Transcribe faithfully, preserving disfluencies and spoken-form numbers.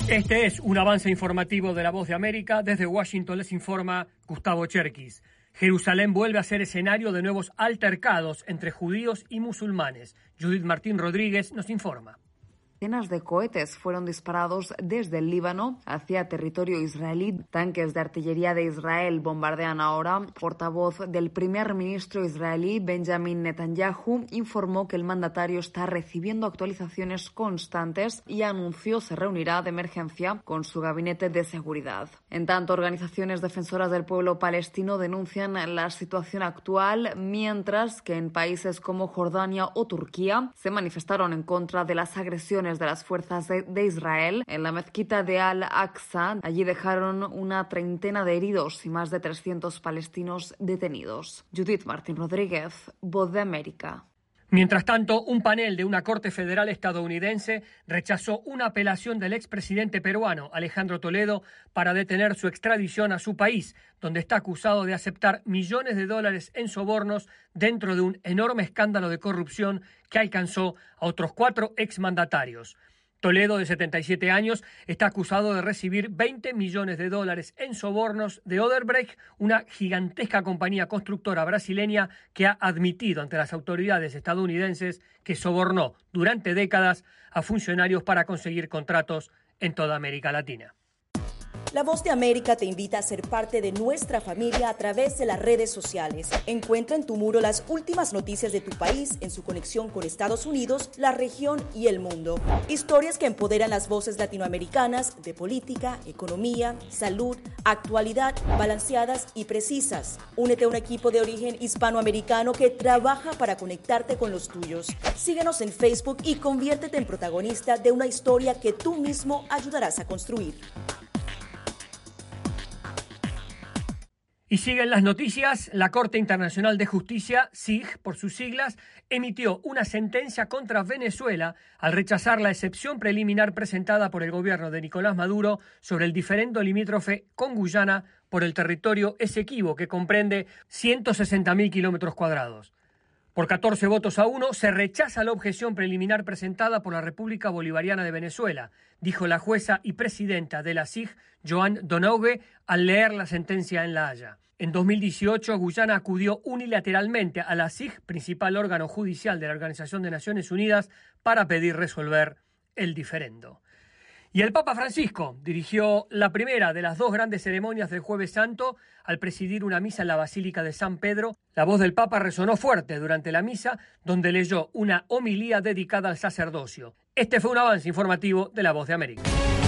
Este es un avance informativo de La Voz de América. Desde Washington les informa Gustavo Cherkis. Jerusalén vuelve a ser escenario de nuevos altercados entre judíos y musulmanes. Judith Martín Rodríguez nos informa. Decenas de cohetes fueron disparados desde el Líbano hacia territorio israelí. Tanques de artillería de Israel bombardean ahora. Portavoz del primer ministro israelí, Benjamin Netanyahu, informó que el mandatario está recibiendo actualizaciones constantes y anunció se reunirá de emergencia con su gabinete de seguridad. En tanto, organizaciones defensoras del pueblo palestino denuncian la situación actual, mientras que en países como Jordania o Turquía se manifestaron en contra de las agresiones de las fuerzas de, de Israel en la mezquita de Al-Aqsa. Allí dejaron una treintena de heridos y más de trescientos palestinos detenidos. Judith Martín Rodríguez, Voz de América. Mientras tanto, un panel de una corte federal estadounidense rechazó una apelación del expresidente peruano Alejandro Toledo para detener su extradición a su país, donde está acusado de aceptar millones de dólares en sobornos dentro de un enorme escándalo de corrupción que alcanzó a otros cuatro exmandatarios. Toledo, de setenta y siete años, está acusado de recibir veinte millones de dólares en sobornos de Odebrecht, una gigantesca compañía constructora brasileña que ha admitido ante las autoridades estadounidenses que sobornó durante décadas a funcionarios para conseguir contratos en toda América Latina. La Voz de América te invita a ser parte de nuestra familia a través de las redes sociales. Encuentra en tu muro las últimas noticias de tu país en su conexión con Estados Unidos, la región y el mundo. Historias que empoderan las voces latinoamericanas de política, economía, salud, actualidad, balanceadas y precisas. Únete a un equipo de origen hispanoamericano que trabaja para conectarte con los tuyos. Síguenos en Facebook y conviértete en protagonista de una historia que tú mismo ayudarás a construir. Y siguen las noticias. La Corte Internacional de Justicia, C I J por sus siglas, emitió una sentencia contra Venezuela al rechazar la excepción preliminar presentada por el gobierno de Nicolás Maduro sobre el diferendo limítrofe con Guyana por el territorio Esequibo, que comprende ciento sesenta mil kilómetros cuadrados. Por catorce votos a uno, se rechaza la objeción preliminar presentada por la República Bolivariana de Venezuela, dijo la jueza y presidenta de la C I J, Joan Donoghue, al leer la sentencia en La Haya. En dos mil dieciocho, Guyana acudió unilateralmente a la C I J, principal órgano judicial de la Organización de Naciones Unidas, para pedir resolver el diferendo. Y el Papa Francisco dirigió la primera de las dos grandes ceremonias del Jueves Santo al presidir una misa en la Basílica de San Pedro. La voz del Papa resonó fuerte durante la misa, donde leyó una homilía dedicada al sacerdocio. Este fue un avance informativo de La Voz de América.